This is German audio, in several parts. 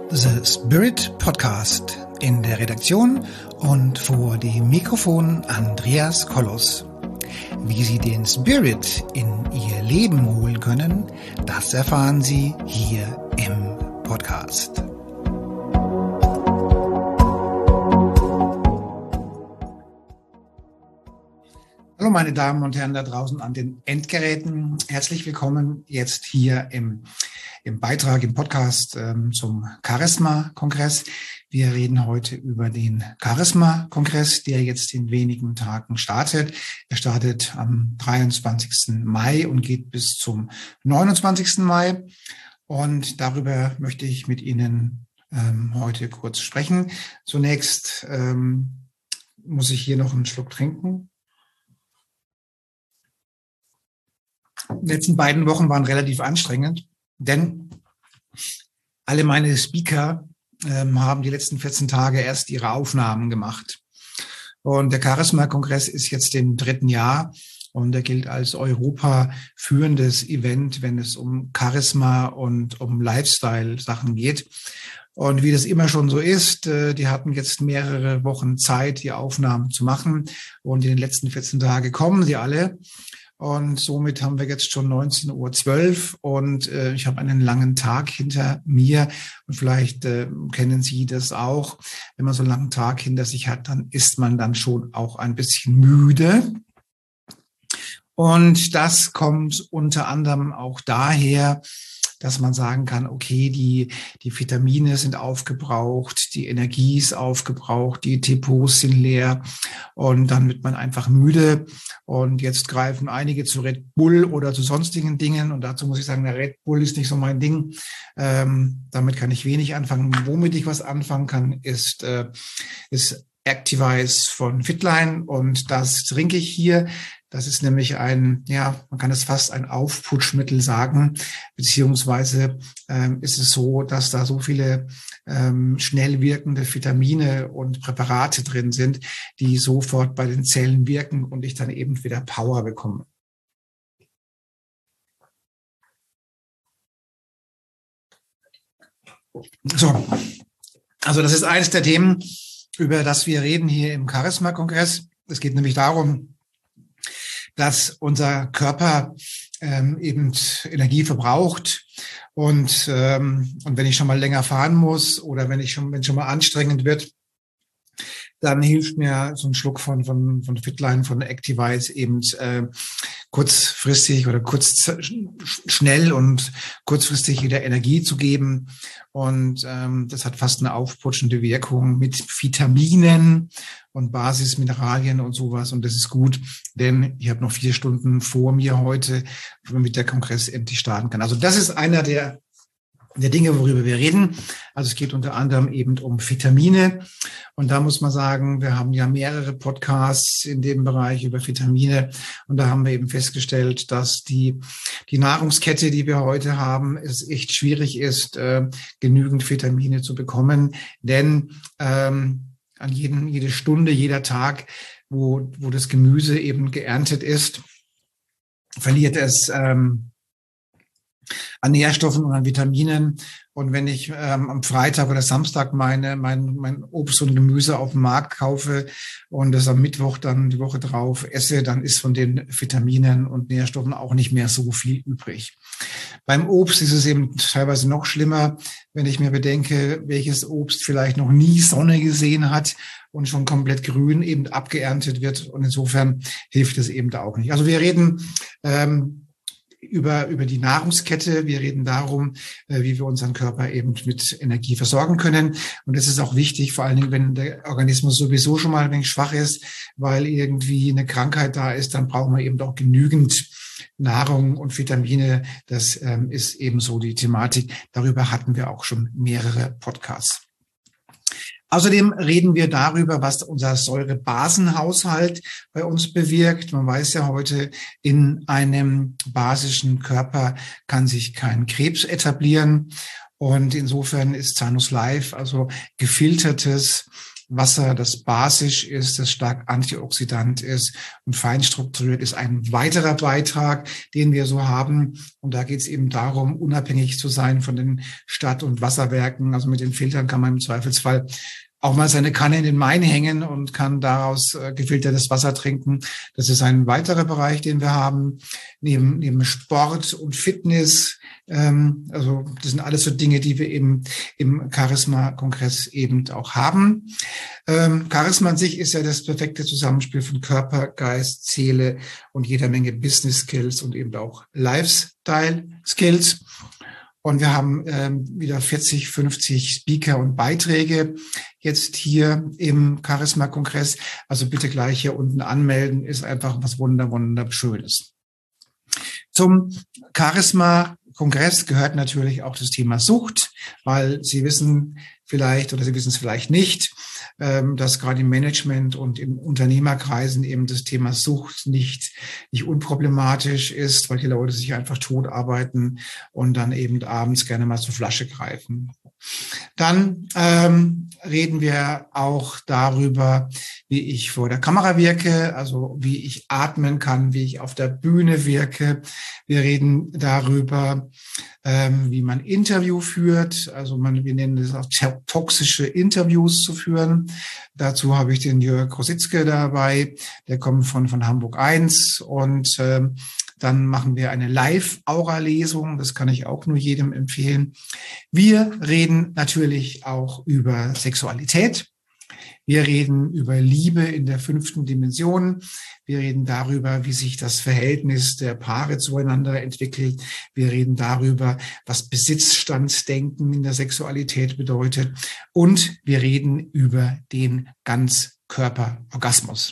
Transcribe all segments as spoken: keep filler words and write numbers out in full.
The Spirit Podcast. In der Redaktion und vor dem Mikrofon Andreas Kollos. Wie Sie den Spirit in Ihr Leben holen können, das erfahren Sie hier im Podcast. Hallo meine Damen und Herren da draußen an den Endgeräten. Herzlich willkommen jetzt hier im, im Beitrag, im Podcast ähm, zum Charisma-Kongress. Wir reden heute über den Charisma-Kongress, der jetzt in wenigen Tagen startet. Er startet am dreiundzwanzigsten Mai und geht bis zum neunundzwanzigsten Mai. Und darüber möchte ich mit Ihnen ähm, heute kurz sprechen. Zunächst ähm, muss ich hier noch einen Schluck trinken. Die letzten beiden Wochen waren relativ anstrengend, denn alle meine Speaker ähm, haben die letzten vierzehn Tage erst ihre Aufnahmen gemacht. Und der Charisma-Kongress ist jetzt im dritten Jahr und er gilt als Europa führendes Event, wenn es um Charisma und um Lifestyle-Sachen geht. Und wie das immer schon so ist, äh, die hatten jetzt mehrere Wochen Zeit, die Aufnahmen zu machen. Und in den letzten vierzehn Tagen kommen sie alle. Und somit haben wir jetzt schon neunzehn Uhr zwölf und äh, ich habe einen langen Tag hinter mir. Und vielleicht äh, kennen Sie das auch. Wenn man so einen langen Tag hinter sich hat, dann ist man dann schon auch ein bisschen müde. Und das kommt unter anderem auch daher, dass man sagen kann, okay, die, die Vitamine sind aufgebraucht, die Energie ist aufgebraucht, die Depots sind leer und dann wird man einfach müde. Und jetzt greifen einige zu Red Bull oder zu sonstigen Dingen. Und dazu muss ich sagen, der Red Bull ist nicht so mein Ding. Ähm, damit kann ich wenig anfangen. Womit ich was anfangen kann, ist, äh, ist Activise von Fitline und das trinke ich hier. Das ist nämlich ein, ja, man kann es fast ein Aufputschmittel sagen, beziehungsweise ähm, ist es so, dass da so viele ähm, schnell wirkende Vitamine und Präparate drin sind, die sofort bei den Zellen wirken und ich dann eben wieder Power bekomme. So, also das ist eines der Themen, über das wir reden hier im Charisma-Kongress. Es geht nämlich darum, dass unser Körper ähm, eben Energie verbraucht und ähm, und wenn ich schon mal länger fahren muss oder wenn ich schon wenn schon mal anstrengend wird, dann hilft mir so ein Schluck von von von Fitline, von Activise eben äh, kurzfristig oder kurz schnell und kurzfristig wieder Energie zu geben. Und ähm, das hat fast eine aufputschende Wirkung mit Vitaminen und Basismineralien und sowas. Und das ist gut, denn ich habe noch vier Stunden vor mir heute, damit der Kongress endlich starten kann. Also das ist einer der der Dinge, worüber wir reden. Also es geht unter anderem eben um Vitamine. Und da muss man sagen, wir haben ja mehrere Podcasts in dem Bereich über Vitamine. Und da haben wir eben festgestellt, dass die, die Nahrungskette, die wir heute haben, es echt schwierig ist, äh, genügend Vitamine zu bekommen. Denn ähm, an jeden, jede Stunde, jeder Tag, wo, wo das Gemüse eben geerntet ist, verliert es ähm, an Nährstoffen und an Vitaminen. Und wenn ich ähm, am Freitag oder Samstag meine mein mein Obst und Gemüse auf dem Markt kaufe und das am Mittwoch dann die Woche drauf esse, dann ist von den Vitaminen und Nährstoffen auch nicht mehr so viel übrig. Beim Obst ist es eben teilweise noch schlimmer, wenn ich mir bedenke, welches Obst vielleicht noch nie Sonne gesehen hat und schon komplett grün eben abgeerntet wird. Und insofern hilft es eben da auch nicht. Also wir reden ähm, über, über die Nahrungskette. Wir reden darum, äh, wie wir unseren Körper eben mit Energie versorgen können. Und das ist auch wichtig, vor allen Dingen, wenn der Organismus sowieso schon mal ein wenig schwach ist, weil irgendwie eine Krankheit da ist, dann brauchen wir eben auch genügend Nahrung und Vitamine. Das ähm, ist ebenso die Thematik. Darüber hatten wir auch schon mehrere Podcasts. Außerdem reden wir darüber, was unser Säurebasenhaushalt bei uns bewirkt. Man weiß ja heute, in einem basischen Körper kann sich kein Krebs etablieren. Und insofern ist Zanus Life, also gefiltertes Wasser, das basisch ist, das stark antioxidant ist und fein strukturiert ist, ein weiterer Beitrag, den wir so haben. Und da geht es eben darum, unabhängig zu sein von den Stadt- und Wasserwerken. Also mit den Filtern kann man im Zweifelsfall auch mal seine Kanne in den Main hängen und kann daraus äh, gefiltertes Wasser trinken. Das ist ein weiterer Bereich, den wir haben. Neben, neben Sport und Fitness, ähm, also das sind alles so Dinge, die wir eben im Charisma-Kongress eben auch haben. Ähm, Charisma an sich ist ja das perfekte Zusammenspiel von Körper, Geist, Seele und jeder Menge Business Skills und eben auch Lifestyle Skills. Und wir haben ähm, wieder vierzig, fünfzig Speaker und Beiträge jetzt hier im Charisma-Kongress. Also bitte gleich hier unten anmelden, ist einfach was wunder, wunderschönes. Zum Charisma-Kongress gehört natürlich auch das Thema Sucht, weil Sie wissen vielleicht oder Sie wissen es vielleicht nicht, dass gerade im Management und im Unternehmerkreisen eben das Thema Sucht nicht, nicht unproblematisch ist, weil die Leute sich einfach tot arbeiten und dann eben abends gerne mal zur Flasche greifen. Dann ähm, reden wir auch darüber, wie ich vor der Kamera wirke, also wie ich atmen kann, wie ich auf der Bühne wirke. Wir reden darüber, ähm, wie man Interview führt, also man, wir nennen das auch toxische Interviews zu führen. Dazu habe ich den Jörg Rositzke dabei, der kommt von, von Hamburg eins und ähm, dann machen wir eine Live-Aura-Lesung. Das kann ich auch nur jedem empfehlen. Wir reden natürlich auch über Sexualität. Wir reden über Liebe in der fünften Dimension. Wir reden darüber, wie sich das Verhältnis der Paare zueinander entwickelt. Wir reden darüber, was Besitzstandsdenken in der Sexualität bedeutet. Und wir reden über den Ganzkörperorgasmus.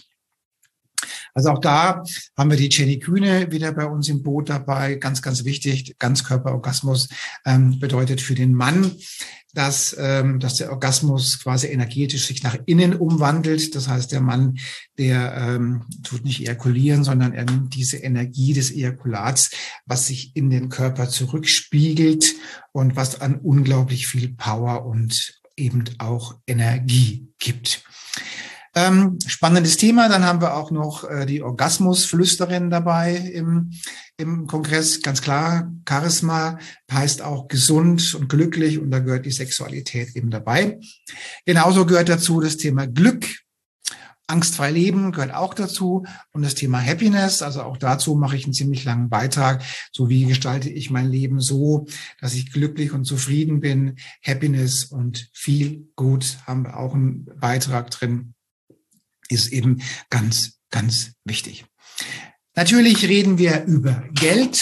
Also auch da haben wir die Jenny Kühne wieder bei uns im Boot dabei. Ganz, ganz wichtig, Ganzkörperorgasmus ähm, bedeutet für den Mann, dass, ähm, dass der Orgasmus quasi energetisch sich nach innen umwandelt. Das heißt, der Mann, der ähm, tut nicht ejakulieren, sondern er nimmt diese Energie des Ejakulats, was sich in den Körper zurückspiegelt und was an unglaublich viel Power und eben auch Energie gibt. Ähm, spannendes Thema. Dann haben wir auch noch äh, die Orgasmusflüsterin dabei im, im Kongress. Ganz klar, Charisma heißt auch gesund und glücklich und da gehört die Sexualität eben dabei. Genauso gehört dazu das Thema Glück. Angstfrei leben gehört auch dazu und das Thema Happiness, also auch dazu mache ich einen ziemlich langen Beitrag. So wie gestalte ich mein Leben so, dass ich glücklich und zufrieden bin. Happiness und viel gut haben wir auch einen Beitrag drin. Ist eben ganz, ganz wichtig. Natürlich reden wir über Geld.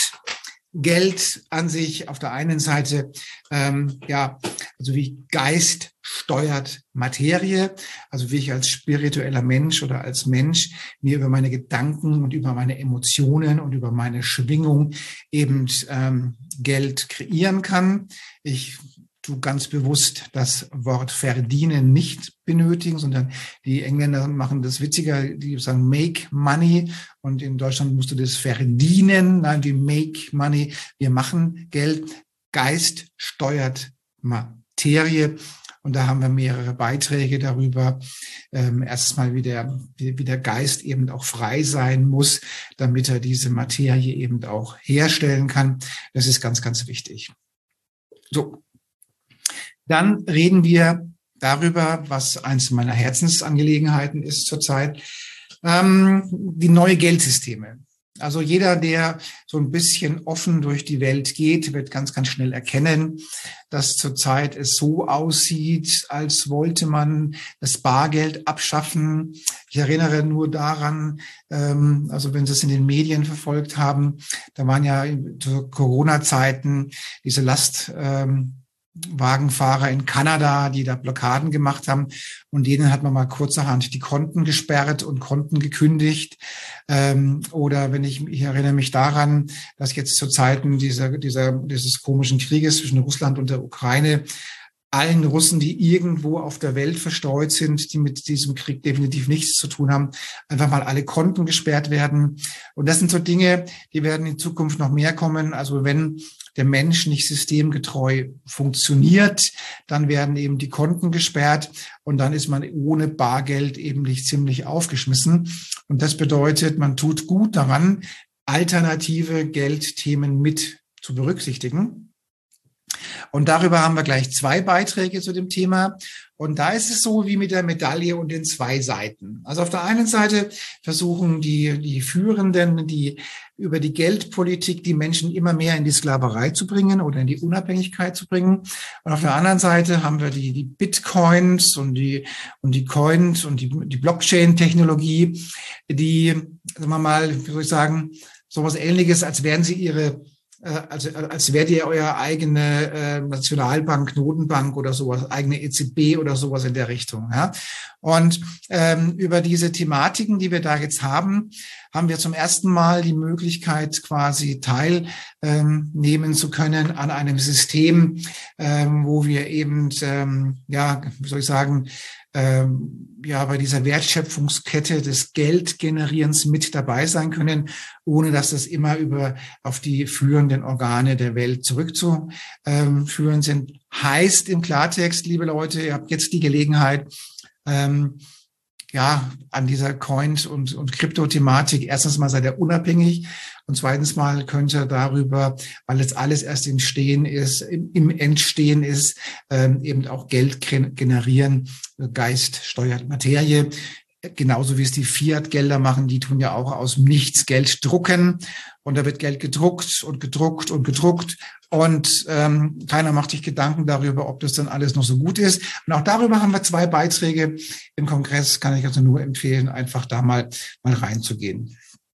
Geld an sich auf der einen Seite, ähm, ja, also wie Geist steuert Materie, also wie ich als spiritueller Mensch oder als Mensch mir über meine Gedanken und über meine Emotionen und über meine Schwingung eben ähm, Geld kreieren kann. Ich du ganz bewusst das Wort verdienen nicht benötigen, sondern die Engländer machen das witziger, die sagen make money und in Deutschland musst du das verdienen. Nein, wir make money, wir machen Geld. Geist steuert Materie und da haben wir mehrere Beiträge darüber. Ähm, erstens mal, wie der, wie, wie der Geist eben auch frei sein muss, damit er diese Materie eben auch herstellen kann. Das ist ganz, ganz wichtig. So. Dann reden wir darüber, was eins meiner Herzensangelegenheiten ist zurzeit, ähm, die neue Geldsysteme. Also jeder, der so ein bisschen offen durch die Welt geht, wird ganz, ganz schnell erkennen, dass zurzeit es so aussieht, als wollte man das Bargeld abschaffen. Ich erinnere nur daran, ähm, also wenn Sie es in den Medien verfolgt haben, da waren ja zu Corona-Zeiten diese Last ähm, Wagenfahrer in Kanada, die da Blockaden gemacht haben und denen hat man mal kurzerhand die Konten gesperrt und Konten gekündigt. Ähm, oder wenn ich, ich erinnere mich daran, dass jetzt zu Zeiten dieser, dieser, dieses komischen Krieges zwischen Russland und der Ukraine allen Russen, die irgendwo auf der Welt verstreut sind, die mit diesem Krieg definitiv nichts zu tun haben, einfach mal alle Konten gesperrt werden. Und das sind so Dinge, die werden in Zukunft noch mehr kommen. Also wenn der Mensch nicht systemgetreu funktioniert, dann werden eben die Konten gesperrt und dann ist man ohne Bargeld eben nicht ziemlich aufgeschmissen. Und das bedeutet, man tut gut daran, alternative Geldthemen mit zu berücksichtigen. Und darüber haben wir gleich zwei Beiträge zu dem Thema. Und da ist es so wie mit der Medaille und den zwei Seiten. Also auf der einen Seite versuchen die, die Führenden, die über die Geldpolitik die Menschen immer mehr in die Sklaverei zu bringen oder in die Unabhängigkeit zu bringen. Und auf der anderen Seite haben wir die, die Bitcoins und die, und die Coins und die, die Blockchain-Technologie, die, sagen wir mal, wie soll ich sagen, sowas Ähnliches, als wären sie ihre Also als wärt ihr euer eigene äh, Nationalbank, Notenbank oder sowas, eigene E Z B oder sowas in der Richtung. Ja? Und ähm, über diese Thematiken, die wir da jetzt haben, haben wir zum ersten Mal die Möglichkeit, quasi teilnehmen ähm, zu können an einem System, ähm, wo wir eben, ähm, ja, wie soll ich sagen, ähm, ja, bei dieser Wertschöpfungskette des Geldgenerierens mit dabei sein können, ohne dass das immer über auf die führenden Organe der Welt zurückzuführen sind. Heißt im Klartext, liebe Leute, ihr habt jetzt die Gelegenheit, ähm, ja, an dieser Coin- und, und Krypto-Thematik. Erstens mal seid ihr unabhängig und zweitens mal könnt ihr darüber, weil jetzt alles erst im Stehen ist, im, im Entstehen ist, ähm, eben auch Geld generieren. Geist steuert Materie. Genauso wie es die Fiat-Gelder machen, die tun ja auch aus dem Nichts Geld drucken. Und da wird Geld gedruckt und gedruckt und gedruckt. Und ähm, keiner macht sich Gedanken darüber, ob das dann alles noch so gut ist. Und auch darüber haben wir zwei Beiträge im Kongress. Kann ich also nur empfehlen, einfach da mal, mal reinzugehen.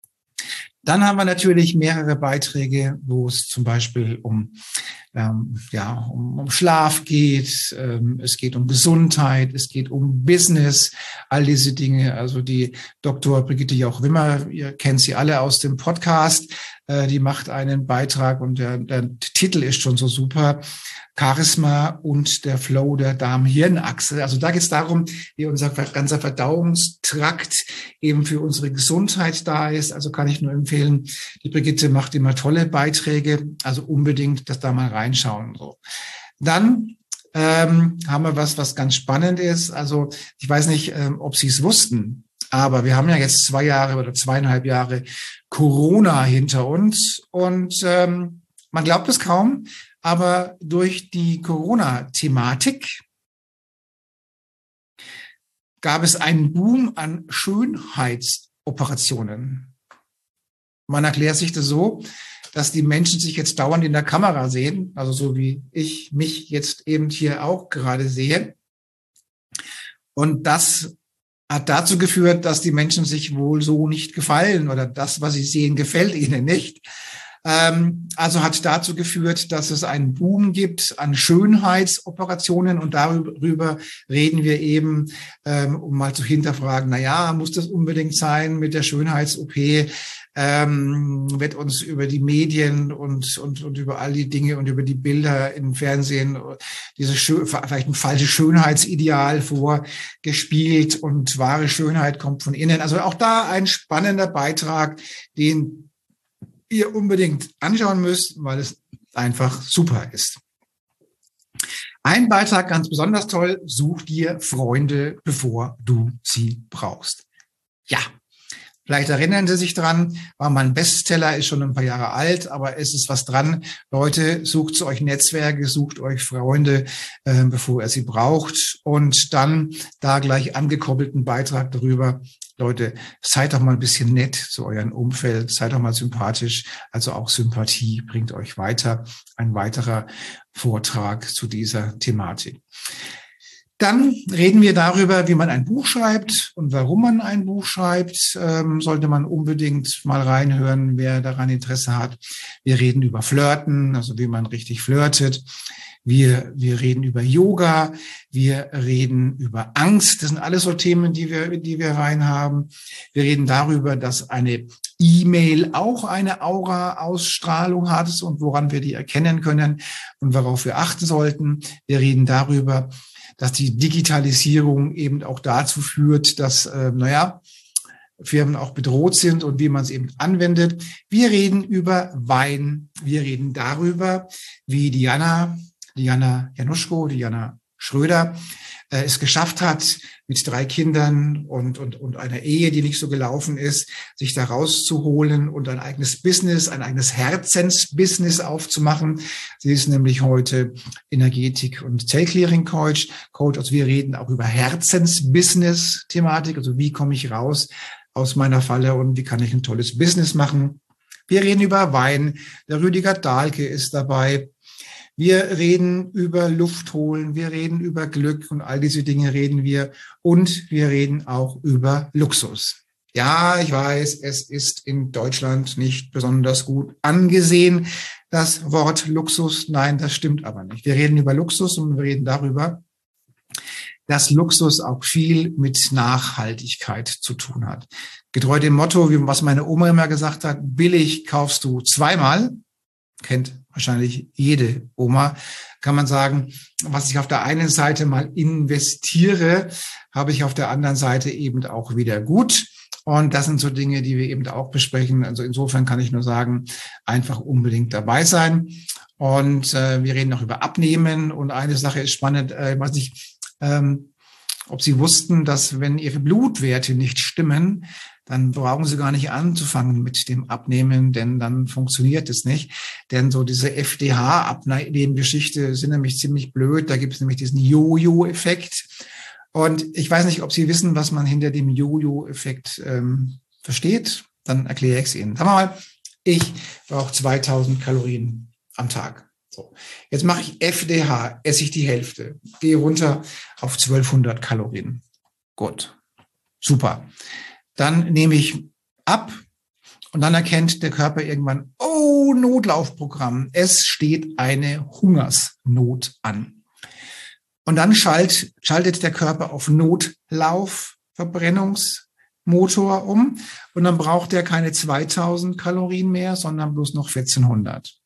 Dann haben wir natürlich mehrere Beiträge, wo es zum Beispiel um, ähm, ja, um, um Schlaf geht, ähm, es geht um Gesundheit, es geht um Business, all diese Dinge. Also die Doktor Brigitte Jauch-Wimmer, ihr kennt sie alle aus dem Podcast, äh, die macht einen Beitrag und der, der Titel ist schon so super. Charisma und der Flow der Darm-Hirn-Achse. Also da geht es darum, wie unser ganzer Verdauungstrakt eben für unsere Gesundheit da ist. Also kann ich nur empfehlen, die Brigitte macht immer tolle Beiträge. Also unbedingt das da mal reinschauen. So. Dann ähm, haben wir was, was ganz spannend ist. Also ich weiß nicht, ähm, ob Sie es wussten, aber wir haben ja jetzt zwei Jahre oder zweieinhalb Jahre Corona hinter uns und ähm, man glaubt es kaum, aber durch die Corona-Thematik gab es einen Boom an Schönheitsoperationen. Man erklärt sich das so, dass die Menschen sich jetzt dauernd in der Kamera sehen, also so wie ich mich jetzt eben hier auch gerade sehe. Und das hat dazu geführt, dass die Menschen sich wohl so nicht gefallen oder das, was sie sehen, gefällt ihnen nicht. Also hat dazu geführt, dass es einen Boom gibt an Schönheitsoperationen und darüber reden wir eben, um mal zu hinterfragen, na ja, muss das unbedingt sein mit der Schönheits-O P? Ähm, wird uns über die Medien und, und, und über all die Dinge und über die Bilder im Fernsehen diese schön, vielleicht ein falsches Schönheitsideal vorgespielt und wahre Schönheit kommt von innen. Also auch da ein spannender Beitrag, den ihr unbedingt anschauen müsst, weil es einfach super ist. Ein Beitrag ganz besonders toll, such dir Freunde, bevor du sie brauchst. Ja, vielleicht erinnern Sie sich dran, war mal ein Bestseller, ist schon ein paar Jahre alt, aber es ist was dran. Leute, sucht euch Netzwerke, sucht euch Freunde, äh, bevor ihr sie braucht. Und dann da gleich angekoppelten Beitrag darüber, Leute, seid doch mal ein bisschen nett zu eurem Umfeld, seid doch mal sympathisch. Also auch Sympathie bringt euch weiter. Ein weiterer Vortrag zu dieser Thematik. Dann reden wir darüber, wie man ein Buch schreibt und warum man ein Buch schreibt. Ähm, sollte man unbedingt mal reinhören, wer daran Interesse hat. Wir reden über Flirten, also wie man richtig flirtet. Wir, wir reden über Yoga. Wir reden über Angst. Das sind alles so Themen, die wir, die wir rein haben. Wir reden darüber, dass eine E-Mail auch eine Aura-Ausstrahlung hat und woran wir die erkennen können und worauf wir achten sollten. Wir reden darüber, dass die Digitalisierung eben auch dazu führt, dass, äh, naja, Firmen auch bedroht sind und wie man es eben anwendet. Wir reden über Wein. Wir reden darüber, wie Diana, Diana Januszko, Diana Schröder äh, es geschafft hat, mit drei Kindern und, und, und einer Ehe, die nicht so gelaufen ist, sich da rauszuholen und ein eigenes Business, ein eigenes Herzensbusiness aufzumachen. Sie ist nämlich heute Energetik- und Zellclearing-Coach. Coach, also wir reden auch über Herzensbusiness-Thematik, also wie komme ich raus aus meiner Falle und wie kann ich ein tolles Business machen. Wir reden über Wein. Der Rüdiger Dahlke ist dabei. Wir reden über Luft holen, wir reden über Glück und all diese Dinge reden wir. Und wir reden auch über Luxus. Ja, ich weiß, es ist in Deutschland nicht besonders gut angesehen, das Wort Luxus. Nein, das stimmt aber nicht. Wir reden über Luxus und wir reden darüber, dass Luxus auch viel mit Nachhaltigkeit zu tun hat. Getreu dem Motto, wie was meine Oma immer gesagt hat, billig kaufst du zweimal. Kennt wahrscheinlich jede Oma, kann man sagen, was ich auf der einen Seite mal investiere, habe ich auf der anderen Seite eben auch wieder gut. Und das sind so Dinge, die wir eben auch besprechen. Also insofern kann ich nur sagen, einfach unbedingt dabei sein. Und äh, wir reden auch über Abnehmen. Und eine Sache ist spannend, äh, weiß nicht, ähm, ob Sie wussten, dass wenn Ihre Blutwerte nicht stimmen, dann brauchen Sie gar nicht anzufangen mit dem Abnehmen, denn dann funktioniert es nicht. Denn so diese F D H-Abnehmen-Geschichte sind nämlich ziemlich blöd. Da gibt es nämlich diesen Jojo-Effekt. Und ich weiß nicht, ob Sie wissen, was man hinter dem Jojo-Effekt ähm, versteht. Dann erkläre ich es Ihnen. Sagen wir mal, ich brauche zweitausend Kalorien am Tag. So, jetzt mache ich F D H, esse ich die Hälfte, gehe runter auf zwölfhundert Kalorien. Gut, super. Dann nehme ich ab und dann erkennt der Körper irgendwann, oh, Notlaufprogramm, es steht eine Hungersnot an. Und dann schalt, schaltet der Körper auf Notlaufverbrennungsmotor um und dann braucht er keine zweitausend Kalorien mehr, sondern bloß noch vierzehnhundert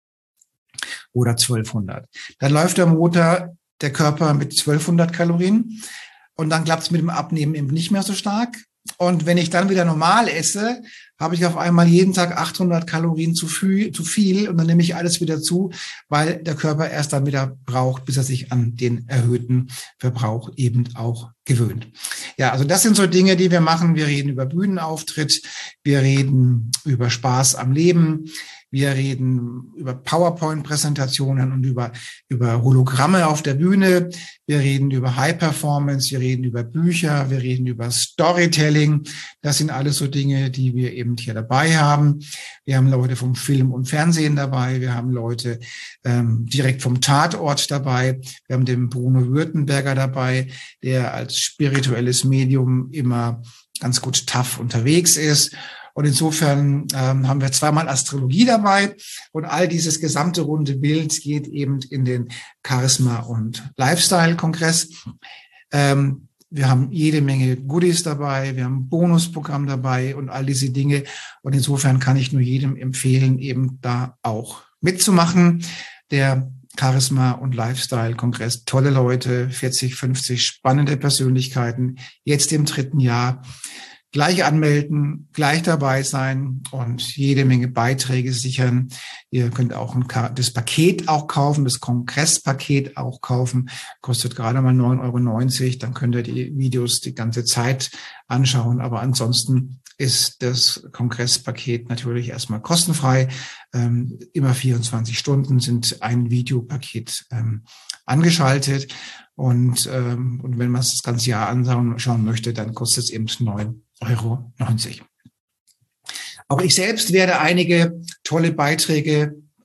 oder zwölfhundert. Dann läuft der Motor, der Körper mit zwölfhundert Kalorien und dann klappt es mit dem Abnehmen eben nicht mehr so stark. Und wenn ich dann wieder normal esse, habe ich auf einmal jeden Tag achthundert Kalorien zu viel, zu viel und dann nehme ich alles wieder zu, weil der Körper erst dann wieder braucht, bis er sich an den erhöhten Verbrauch eben auch gewöhnt. Ja, also das sind so Dinge, die wir machen. Wir reden über Bühnenauftritt, wir reden über Spaß am Leben, wir reden über PowerPoint-Präsentationen und über, über Hologramme auf der Bühne. Wir reden über High Performance, wir reden über Bücher, wir reden über Storytelling. Das sind alles so Dinge, die wir eben hier dabei haben. Wir haben Leute vom Film und Fernsehen dabei. Wir haben Leute ähm, direkt vom Tatort dabei. Wir haben den Bruno Württemberger dabei, der als spirituelles Medium immer ganz gut tough unterwegs ist. Und insofern ähm, haben wir zweimal Astrologie dabei und all dieses gesamte runde Bild geht eben in den Charisma- und Lifestyle-Kongress. Ähm, wir haben jede Menge Goodies dabei, wir haben ein Bonusprogramm dabei und all diese Dinge. Und insofern kann ich nur jedem empfehlen, eben da auch mitzumachen. Der Charisma- und Lifestyle-Kongress, tolle Leute, vierzig, fünfzig spannende Persönlichkeiten, jetzt im dritten Jahr. Gleich anmelden, gleich dabei sein und jede Menge Beiträge sichern. Ihr könnt auch ein, das Paket auch kaufen, das Kongresspaket auch kaufen. Kostet gerade mal neun Euro neunzig. Dann könnt ihr die Videos die ganze Zeit anschauen. Aber ansonsten ist das Kongresspaket natürlich erstmal kostenfrei. Ähm, immer vierundzwanzig Stunden sind ein Videopaket ähm, angeschaltet. Und, ähm, und wenn man es das ganze Jahr anschauen schauen möchte, dann kostet es eben neun Euro neunzig. Auch ich selbst werde einige tolle Beiträge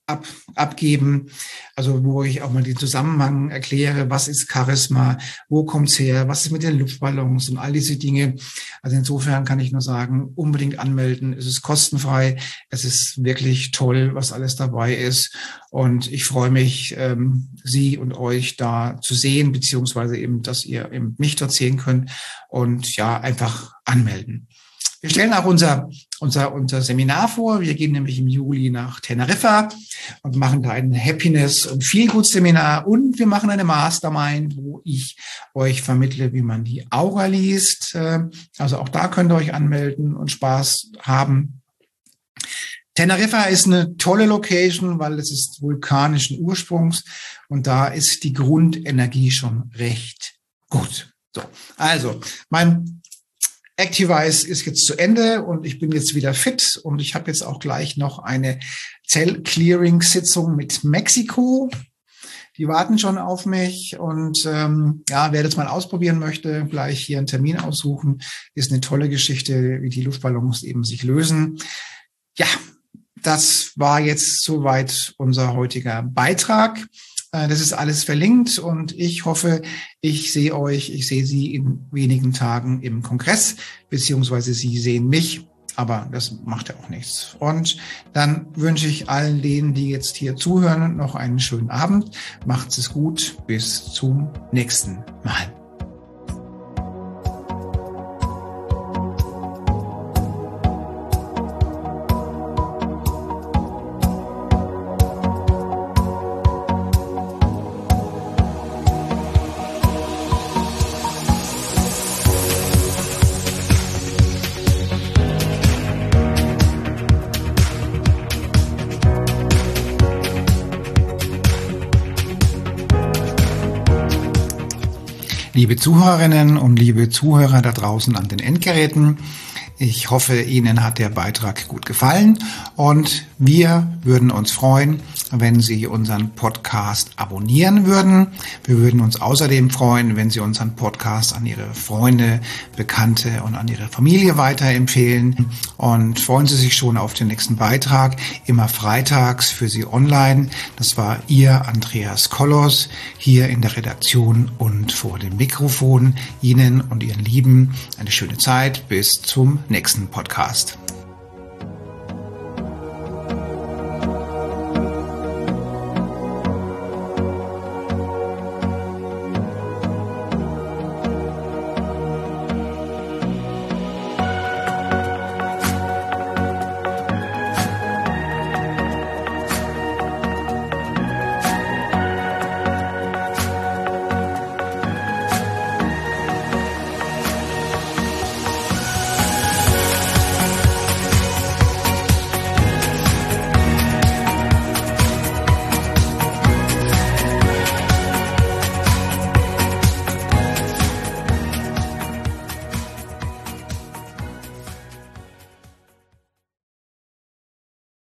ab, abgeben, also wo ich auch mal den Zusammenhang erkläre, was ist Charisma, wo kommt's her, was ist mit den Luftballons und all diese Dinge. Also insofern kann ich nur sagen, unbedingt anmelden. Es ist kostenfrei, es ist wirklich toll, was alles dabei ist und ich freue mich, ähm, Sie und euch da zu sehen, beziehungsweise eben, dass ihr eben mich dort sehen könnt und ja, einfach anmelden. Wir stellen auch unser, unser, unser Seminar vor. Wir gehen nämlich im Juli nach Teneriffa und machen da ein Happiness- und Feelgood-Seminar. Und wir machen eine Mastermind, wo ich euch vermittle, wie man die Aura liest. Also auch da könnt ihr euch anmelden und Spaß haben. Teneriffa ist eine tolle Location, weil es ist vulkanischen Ursprungs und da ist die Grundenergie schon recht gut. So, also mein Activize ist jetzt zu Ende und ich bin jetzt wieder fit und ich habe jetzt auch gleich noch eine Zell-Clearing-Sitzung mit Mexiko. Die warten schon auf mich und ähm, ja, wer das mal ausprobieren möchte, gleich hier einen Termin aussuchen. Ist eine tolle Geschichte, wie die Luftballons eben sich lösen. Ja, das war jetzt soweit unser heutiger Beitrag. Das ist alles verlinkt und ich hoffe, ich sehe euch, ich sehe Sie in wenigen Tagen im Kongress, beziehungsweise Sie sehen mich, aber das macht ja auch nichts. Und dann wünsche ich allen denen, die jetzt hier zuhören, noch einen schönen Abend. Macht's es gut, bis zum nächsten Mal. Liebe Zuhörerinnen und liebe Zuhörer da draußen an den Endgeräten, ich hoffe, Ihnen hat der Beitrag gut gefallen und wir würden uns freuen, wenn Sie unseren Podcast abonnieren würden. Wir würden uns außerdem freuen, wenn Sie unseren Podcast an Ihre Freunde, Bekannte und an Ihre Familie weiterempfehlen und freuen Sie sich schon auf den nächsten Beitrag, immer freitags für Sie online. Das war Ihr Andreas Kollos hier in der Redaktion und vor dem Mikrofon. Ihnen und Ihren Lieben eine schöne Zeit. Bis zum nächsten Podcast.